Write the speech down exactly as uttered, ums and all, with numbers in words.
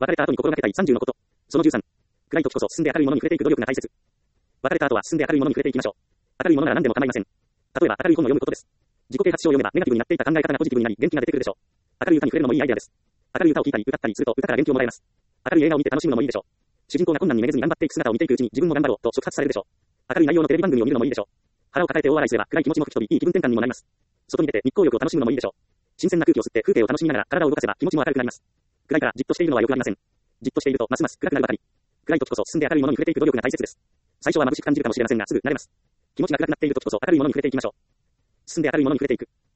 別れた後に心がけたいさんじゅうのこと。そのじゅうさん。暗い時こそ進んで明るいものに触れていく努力が大切。別れた後は進んで明るいものに触れていきましょう。明るいものなら何でも構いません。例えば明るい本を読むことです。自己啓発書を読めばネガティブになっていた考え方がポジティブになり元気が出てくるでしょう。明るい歌に触れるのもいいアイデアです。明るい歌を聴いたり歌ったりすると歌から元気をもらえます。明るい映画を見て楽しむのもいいでしょう。主人公が困難にめげずに頑張っていく姿を見ていくうちに自分も頑張ろうと触発されるでしょう。明るい内容のテレビ番組を見るのもいいでしょう。腹を抱えて大笑いすれば暗い気持ちも吹き飛びいい気分転換にもなります。外に出て日光浴を楽しむのもいいでしょう。新鮮な空気を吸って風景を楽しみながら体を動かせば気持ちも明るくなります。暗いからじっとしているのは良くありません。じっとしているとますます暗くなるばかり。暗い時こそ進んで明るいものに触れていく努力が大切です。最初は眩しく感じるかもしれませんがすぐ慣れます。気持ちが暗くなっている時こそ明るいものに触れていきましょう。進んで明るいものに触れていく。